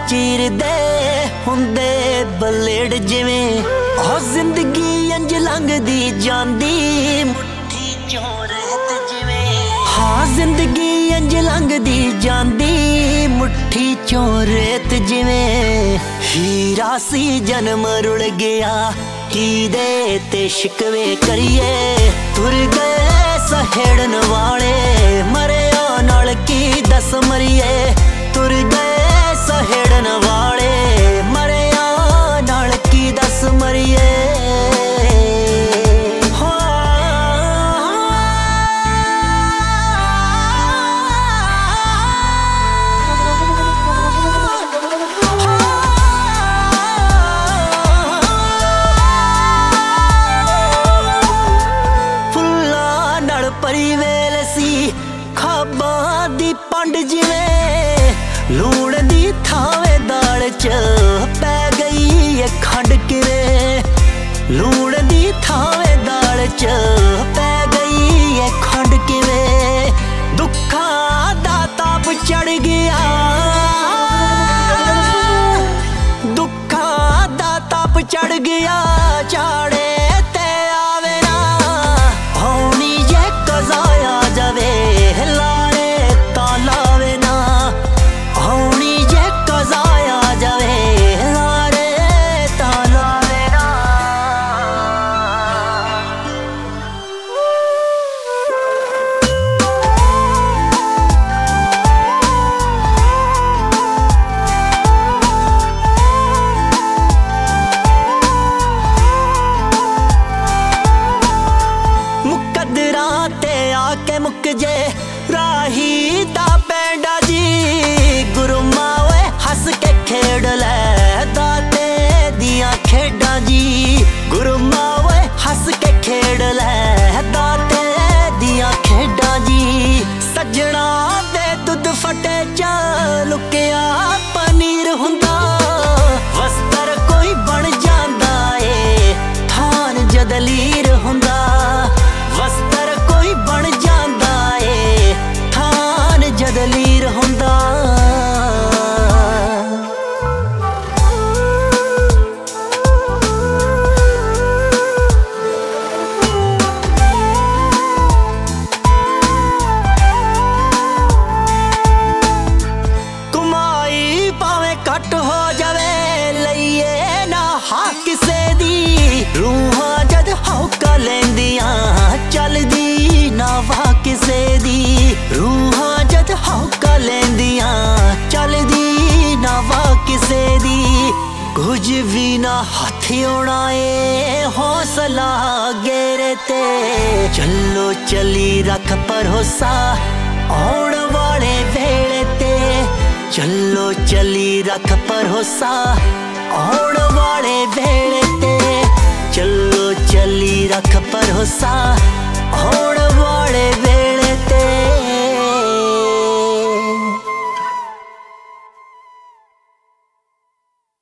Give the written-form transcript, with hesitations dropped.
ਚੀਰਦੇ ਹੁੰਦੇ ਬਲੇਡ ਜਿਵੇਂ ਆ ਜ਼ਿੰਦਗੀ ਇੰਜ ਲੰਘਦੀ ਜਾਂਦੀ ਮੁੱਠੀ ਚੋਂ ਰਹਿਤ ਜਿਵੇਂ ਹਾਂ ਜ਼ਿੰਦਗੀ ਇੰਜ ਲੰਘਦੀ ਜਾਂਦੀ ਮੁੱਠੀ ਚੋਂ ਰੇਤ ਜਿਵੇਂ ਹੀਰਾ ਸੀ ਜਨਮ ਰੁਲ ਗਿਆ ਕਿਦੇ ਤੇ ਸ਼ਿਕਵੇ ਕਰੀਏ ਤੁਰ ਗਏ ਸਹੇੜਨ ਵਾਲੇ ਮਰਿਆ ਨਾਲ ਕੀ ਦਸ ਮਰੀਏ ਤੁਰ ਗਏ ਸਹੇੜਨ ਵਾਲੇ ਮਰਿਆ ਨਾਲ ਕੀ ਦਸ ਮਰੀਏ ਪਰੀ ਵੇਲ ਸੀ ਖਾਬਾਂ ਦੀ ਪੰਡ ਜਿਵੇਂ ਲੂਣ ਦੀ ਥਾਵੇਂ ਦਾਲ ਚ ਪੈ ਗਈ ਏ ਖੰਡ ਕਿਵੇਂ ਲੂਣ ਦੀ ਥਾਵੇਂ ਦਾਲ ਚ ਪੈ ਗਈ ਏ ਖੰਡ ਕਿਵੇਂ ਦੁੱਖਾਂ ਦਾ ਤਾਪ ਚੜ ਗਿਆ ਦੁੱਖਾਂ ਦਾ ਤਾਪ ਚੜ ਗਿਆ ਝਾੜੇ ਮੁੱਕ ਜੇ ਰਾਹੀ ਦਾ ਪੈਂਡਾ ਜੀ ਗੁਰਮਾ ਓਏ ਹੱਸ ਕੇ ਖੇਡ ਲੈ ਦਾਤੇ ਦੀਆਂ ਖੇਡਾਂ ਜੀ ਗੁਰਮਾ ਓਏ ਹੱਸ ਕੇ ਖੇਡ ਲੈ ਦਾਤੇ ਦੀਆਂ ਖੇਡਾਂ ਜੀ ਸੱਜਣਾ ਦੇ ਦੁੱਧ ਫਟੇ ਚ ਲੁਕਿਆ ਪਨੀਰ ਹੁੰਦਾ ਵਸਤਰ ਕੋਈ ਬਣ ਜਾਂਦਾ ਏ ਥਾਨ ਜਦਲੀਰ ਹੁੰਦਾ ਵਸਤਰ ਕੋਈ ਬਣ ਜਦਲੀਰ ਹੁੰਦਾ ਕਮਾਈ ਭਾਵੇਂ ਘੱਟ ਹੋ ਜਾਵੇ ਲਈਏ ਨਾ ਹਾਂ ਕਿਸੇ ਦੀ ਰੂਹਾਂ ਜਦ ਹੌਕਾ ਲੈਂਦੀਆਂ ਚੱਲਦੀ ਨਾ ਵਾਹ ਕਿਸੇ ਦੀ ਰੂਹਾਂ ਹੌਕਾ ਲੈਂਦੀਆਂ ਚੱਲਦੀ ਨਾ ਵਾ ਕਿਸੇ ਦੀ ਕੁਝ ਵੀ ਨਾ ਹੱਥ ਆਉਣਾ ਏ ਹੌਸਲਾ ਗੇਰੇ ਤੇ ਚੱਲੋ ਚੱਲੀ ਰੱਖ ਭਰੋਸਾ ਆਉਣ ਵਾਲੇ ਵੇਲੇ ਤੇ ਚੱਲੋ ਚੱਲੀ ਰੱਖ ਭਰੋਸਾ ਆਉਣ ਵਾਲੇ ਵੇਲੇ ਤੇ ਚੱਲੋ ਚੱਲੀ ਰੱਖ ਭਰੋਸਾ